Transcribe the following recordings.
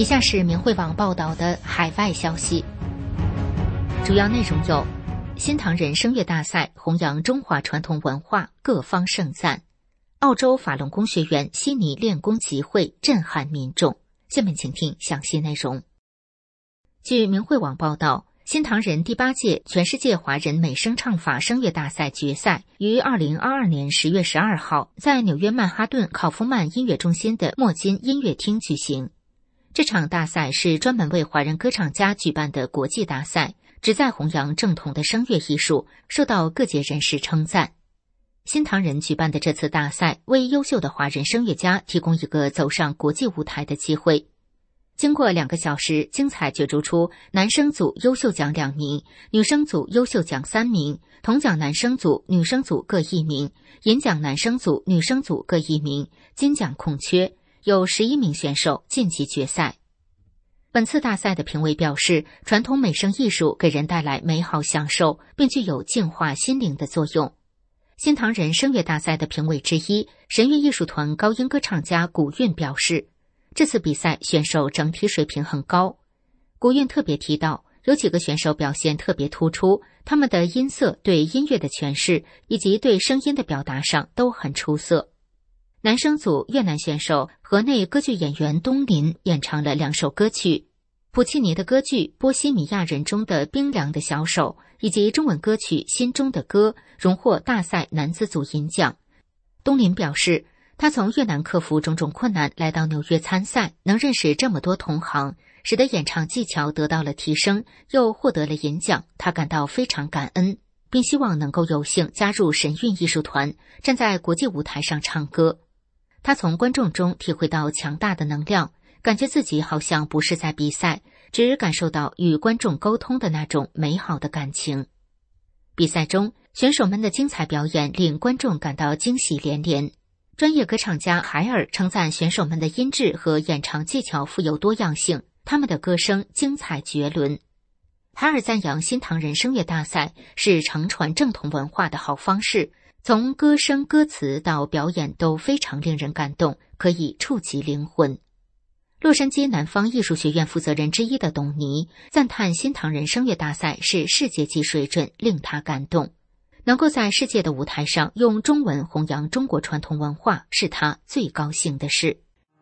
以下是明慧网报道的海外消息，主要内容有：新唐人声乐大赛弘扬中华传统文化，各方盛赞；澳洲法轮功学员悉尼练功集会震撼民众。下面请听详细内容。据明慧网报道，新唐人第8届全世界华人美声唱法声乐大赛决赛于2022年10月12号在纽约曼哈顿考夫曼音乐中心的莫金音乐厅举行。这场大赛是专门为华人歌唱家举办的国际大赛，旨在弘扬正统的声乐艺术，受到各界人士称赞。新唐人举办的这次大赛为优秀的华人声乐家提供一个走上国际舞台的机会。经过2个小时，精彩角逐出男声组优秀奖2名，女声组优秀奖3名，铜奖男声组、女声组各1名，银奖男声组、女声组各1名，金奖空缺，有11名选手晋级决赛。本次大赛的评委表示，传统美声艺术给人带来美好享受，并具有净化心灵的作用。新唐人声乐大赛的评委之一，神乐艺术团高音歌唱家古韵表示，这次比赛选手整体水平很高。古韵特别提到，有几个选手表现特别突出，他们的音色、对音乐的诠释以及对声音的表达上都很出色。男声组越南选手河内歌剧演员东林演唱了2首歌曲，普契尼的歌剧《波西米亚人中的冰凉的小手》以及中文歌曲《心中的歌》荣获大赛男子组银奖。东林表示，他从越南克服种种困难来到纽约参赛，能认识这么多同行，使得演唱技巧得到了提升，又获得了银奖，他感到非常感恩，并希望能够有幸加入神韵艺术团，站在国际舞台上唱歌。他从观众中体会到强大的能量，感觉自己好像不是在比赛，只感受到与观众沟通的那种美好的感情。比赛中，选手们的精彩表演令观众感到惊喜连连。专业歌唱家海尔称赞选手们的音质和演唱技巧富有多样性，他们的歌声精彩绝伦。海尔赞扬新唐人声乐大赛是承传正统文化的好方式，从歌声、歌词到表演都非常令人感动，可以触及灵魂。洛杉矶南方艺术学院负责人之一的董尼赞叹新唐人声乐大赛是世界级水准，令他感动。能够在世界的舞台上用中文弘扬中国传统文化，是他最高兴的事。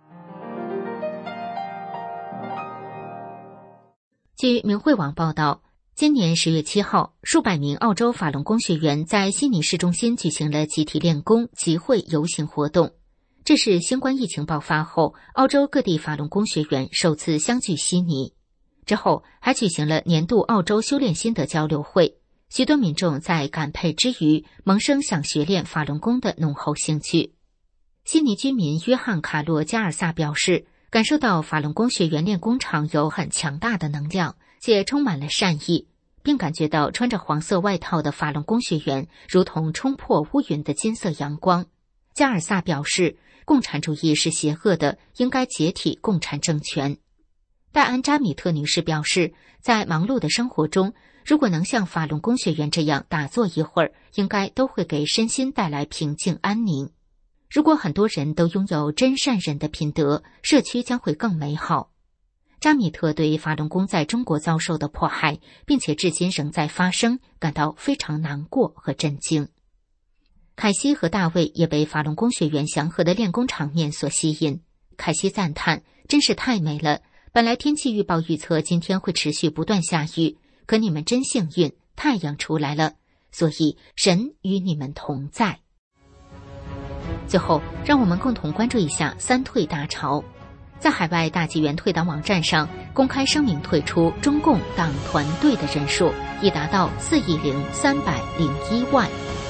据明慧网报道，今年10月7号，数百名澳洲法轮功学员在悉尼市中心举行了集体练功、集会、游行活动。这是新冠疫情爆发后，澳洲各地法轮功学员首次相聚悉尼。之后还举行了年度澳洲修炼心得交流会，许多民众在感佩之余，萌生想学练法轮功的浓厚兴趣。悉尼居民约翰·卡洛加尔萨表示，感受到法轮功学员练功场有很强大的能量，且充满了善意，并感觉到穿着黄色外套的法轮功学员如同冲破乌云的金色阳光。加尔萨表示，共产主义是邪恶的，应该解体共产政权。戴安·扎米特女士表示，在忙碌的生活中，如果能像法轮功学员这样打坐一会儿，应该都会给身心带来平静安宁。如果很多人都拥有真善忍的品德，社区将会更美好。扎米特对法轮功在中国遭受的迫害，并且至今仍在发生，感到非常难过和震惊。凯西和大卫也被法轮功学员祥和的练功场面所吸引。凯西赞叹，真是太美了，本来天气预报预测今天会持续不断下雨，可你们真幸运，太阳出来了，所以神与你们同在。最后，让我们共同关注一下三退大潮。在海外大纪元退党网站上公开声明，退出中共党团队的人数已达到4.301亿。